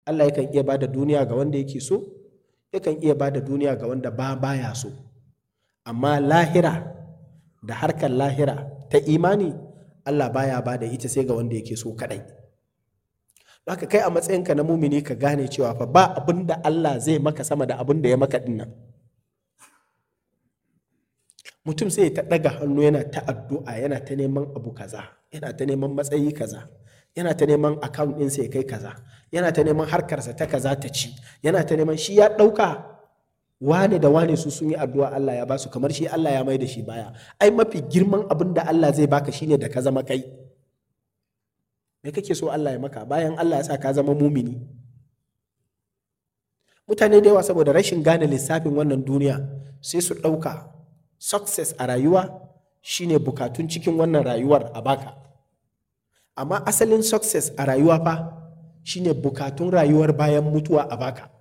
Allah yakan iya bada duniya ga wanda yake so, yakan iya bada duniya ga wanda baya so. Amma lahira da harkar lahira ta imani, Allah baya bada ita sai ga wanda yake so kadai. Haka kai a matsayinka na mumini ka gane cewa fa ba abin da Allah zai maka sama da abin da ya maka dinnan. Mutum sai ta ɗaga hannu yana ta addu'a, yana ta neman abu kaza, yana ta neman matsayi kaza, yana ta neman account ɗinsa ya kai kaza, yana ta neman harkarsa ta kaza ta ci, yana ta neman shi ya ɗauka wane da wane su sun yi addu'a Allah ya basu, kamar shi Allah ya mai da shi baya. Ai mafi girman abin da Allah zai baka shine da ka zama kai. Me kake so Allah ya maka bayan Allah ya sa ka zama mumini? Mutane da yawa saboda rashin gane lissafin wannan duniya sai su ɗauka success a rayuwa shine bukatun cikin wannan rayuwar a baka. Amma asalin success a rayuwa fa shine bukatun rayuwar bayan mutuwa a baka.